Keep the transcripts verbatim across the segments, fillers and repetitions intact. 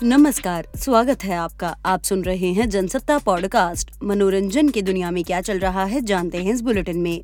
नमस्कार, स्वागत है आपका। आप सुन रहे हैं जनसत्ता पॉडकास्ट। मनोरंजन की दुनिया में क्या चल रहा है जानते हैं इस बुलेटिन में।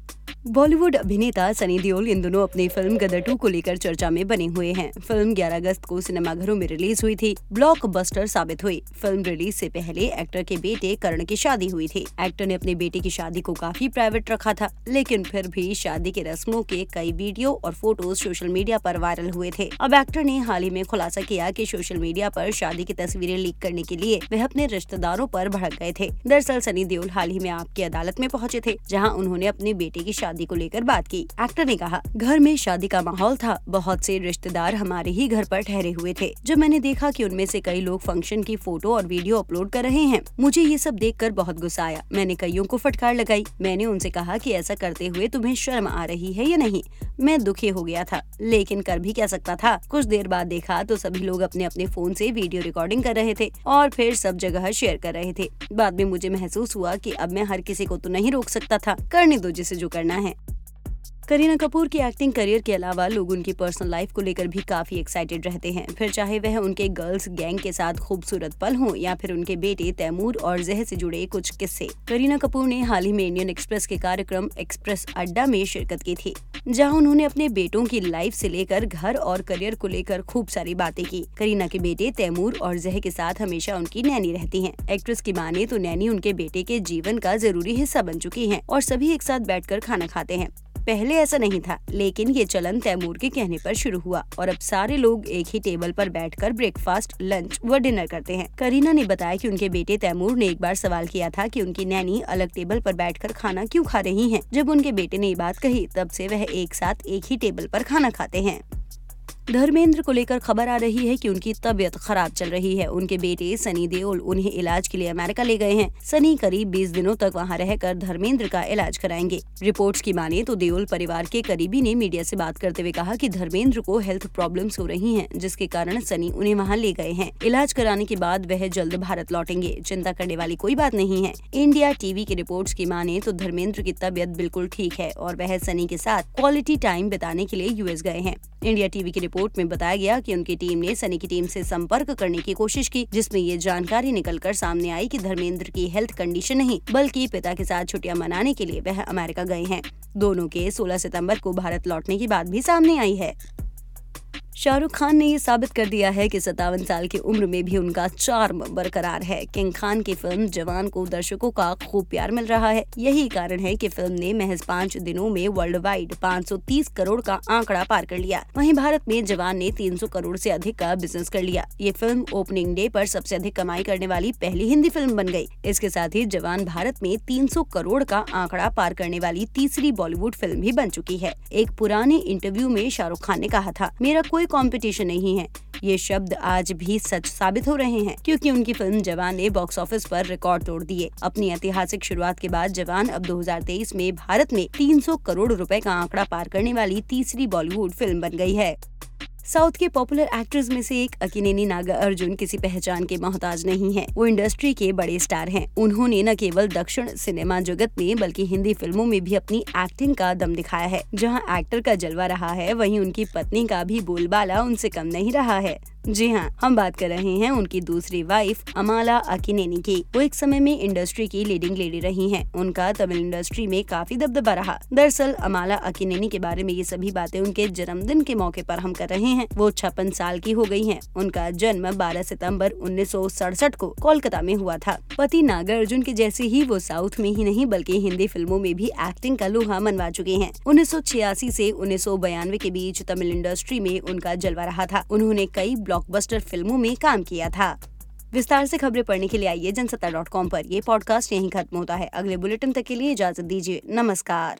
बॉलीवुड अभिनेता सनी देओल इन दिनों अपनी फिल्म गदर टू को लेकर चर्चा में बने हुए हैं। फिल्म ग्यारह अगस्त को सिनेमाघरों में रिलीज हुई थी, ब्लॉकबस्टर साबित हुई। फिल्म रिलीज से पहले एक्टर के बेटे करण की शादी हुई थी। एक्टर ने अपने बेटे की शादी को काफी प्राइवेट रखा था, लेकिन फिर भी शादी के रस्मों के कई वीडियो और फोटोज सोशल मीडिया पर वायरल हुए थे। अब एक्टर ने हाल ही में खुलासा किया कि सोशल मीडिया पर शादी की तस्वीरें लीक करने के लिए वह अपने रिश्तेदारों पर भड़क गए थे। दरअसल सनी देओल हाल ही में आपकी अदालत में पहुंचे थे, जहाँ उन्होंने अपने बेटे की शादी को लेकर बात की। एक्टर ने कहा, घर में शादी का माहौल था, बहुत से रिश्तेदार हमारे ही घर पर ठहरे हुए थे। जब मैंने देखा कि उनमें से कई लोग फंक्शन की फोटो और वीडियो अपलोड कर रहे हैं, मुझे ये सब देखकर बहुत गुस्सा आया। मैंने कईयों को फटकार लगाई। मैंने उनसे कहा कि ऐसा करते हुए तुम्हें शर्म आ रही है या नहीं। मैं दुखी हो गया था, लेकिन कर भी क्या सकता था। कुछ देर बाद देखा तो सभी लोग अपने अपने फोन से वीडियो रिकॉर्डिंग कर रहे थे और फिर सब जगह शेयर कर रहे थे। बाद में मुझे महसूस हुआ कि अब मैं हर किसी को तो नहीं रोक सकता था, करने दो जिसे जो करना है। करीना कपूर की एक्टिंग करियर के अलावा लोग उनकी पर्सनल लाइफ को लेकर भी काफी एक्साइटेड रहते हैं, फिर चाहे वह उनके गर्ल्स गैंग के साथ खूबसूरत पल हों या फिर उनके बेटे तैमूर और जह से जुड़े कुछ किस्से। करीना कपूर ने हाल ही में इंडियन एक्सप्रेस के कार्यक्रम एक्सप्रेस अड्डा में शिरकत की थी, जहां उन्होंने अपने बेटों की लाइफ से लेकर घर और करियर को लेकर खूब सारी बातें की। करीना के बेटे तैमूर और जह के साथ हमेशा उनकी नैनी रहती हैं। एक्ट्रेस की माने तो नैनी उनके बेटे के जीवन का जरूरी हिस्सा बन चुकी हैं और सभी एक साथ बैठकर खाना खाते हैं। पहले ऐसा नहीं था, लेकिन ये चलन तैमूर के कहने पर शुरू हुआ और अब सारे लोग एक ही टेबल पर बैठकर ब्रेकफास्ट, लंच व डिनर करते हैं। करीना ने बताया कि उनके बेटे तैमूर ने एक बार सवाल किया था कि उनकी नैनी अलग टेबल पर बैठकर खाना क्यों खा रही हैं। जब उनके बेटे ने ये बात कही, तब से वह एक साथ एक ही टेबल पर खाना खाते हैं। धर्मेंद्र को लेकर खबर आ रही है कि उनकी तबीयत खराब चल रही है। उनके बेटे सनी देओल उन्हें इलाज के लिए अमेरिका ले गए हैं। सनी करीब बीस दिनों तक वहां रहकर धर्मेंद्र का इलाज कराएंगे। रिपोर्ट्स की माने तो देओल परिवार के करीबी ने मीडिया से बात करते हुए कहा कि धर्मेंद्र को हेल्थ प्रॉब्लम्स हो रही हैं, जिसके कारण सनी उन्हें वहां ले गए हैं। इलाज कराने के बाद वह जल्द भारत लौटेंगे। चिंता करने वाली कोई बात नहीं है। इंडिया टीवी की रिपोर्ट्स की माने तो धर्मेंद्र की तबीयत बिल्कुल ठीक है और वह सनी के साथ क्वालिटी टाइम बिताने के लिए यूएस गए हैं। इंडिया टीवी की रिपोर्ट में बताया गया कि उनकी टीम ने सनी की टीम से संपर्क करने की कोशिश की, जिसमें ये जानकारी निकलकर सामने आई कि धर्मेंद्र की हेल्थ कंडीशन नहीं, बल्कि पिता के साथ छुट्टियां मनाने के लिए वह अमेरिका गए हैं। दोनों के सोलह सितंबर को भारत लौटने की बात भी सामने आई है। शाहरुख खान ने ये साबित कर दिया है कि सत्तावन साल की उम्र में भी उनका चार्म बरकरार है। किंग खान की फिल्म जवान को दर्शकों का खूब प्यार मिल रहा है। यही कारण है कि फिल्म ने महज पाँच दिनों में वर्ल्ड वाइड पाँच सौ तीस करोड़ का आंकड़ा पार कर लिया। वहीं भारत में जवान ने तीन सौ करोड़ से अधिक का बिजनेस कर लिया। ये फिल्म ओपनिंग डे पर सबसे अधिक कमाई करने वाली पहली हिंदी फिल्म बन गई। इसके साथ ही जवान भारत में तीन सौ करोड़ का आंकड़ा पार करने वाली तीसरी बॉलीवुड फिल्म भी बन चुकी है। एक पुराने इंटरव्यू में शाहरुख खान ने कहा था, मेरा कोई कंपटीशन नहीं है। ये शब्द आज भी सच साबित हो रहे हैं, क्योंकि उनकी फिल्म जवान ने बॉक्स ऑफिस पर रिकॉर्ड तोड़ दिए। अपनी ऐतिहासिक शुरुआत के बाद जवान अब दो हज़ार तेईस में भारत में तीन सौ करोड़ रुपए का आंकड़ा पार करने वाली तीसरी बॉलीवुड फिल्म बन गई है। साउथ के पॉपुलर एक्टर्स में से एक अक्किनेनी नागा अर्जुन किसी पहचान के मोहताज नहीं है। वो इंडस्ट्री के बड़े स्टार हैं। उन्होंने न केवल दक्षिण सिनेमा जगत में बल्कि हिंदी फिल्मों में भी अपनी एक्टिंग का दम दिखाया है। जहां एक्टर का जलवा रहा है, वहीं उनकी पत्नी का भी बोलबाला उनसे कम नहीं रहा है। जी हाँ, हम बात कर रहे हैं उनकी दूसरी वाइफ अमाला अक्किनेनी की। वो एक समय में इंडस्ट्री की लीडिंग लेडी रही हैं। उनका तमिल इंडस्ट्री में काफी दबदबा रहा। दरअसल अमाला अक्किनेनी के बारे में ये सभी बातें उनके जन्मदिन के मौके पर हम कर रहे हैं। वो छप्पन साल की हो गई हैं। उनका जन्म बारह सितंबर उन्नीस सौ सड़सठ को कोलकाता में हुआ था। पति नागा अर्जुन के जैसे ही वो साउथ में ही नहीं बल्कि हिंदी फिल्मों में भी एक्टिंग का लोहा मनवा चुके हैं। उन्नीस सौ छियासी से उन्नीस सौ बयानवे के बीच तमिल इंडस्ट्री में उनका जलवा रहा था। उन्होंने कई ब्लॉकबस्टर फिल्मों में काम किया था। विस्तार से खबरें पढ़ने के लिए आइए जनसत्ता डॉट कॉम पर। ये पॉडकास्ट यहीं खत्म होता है। अगले बुलेटिन तक के लिए इजाजत दीजिए। नमस्कार।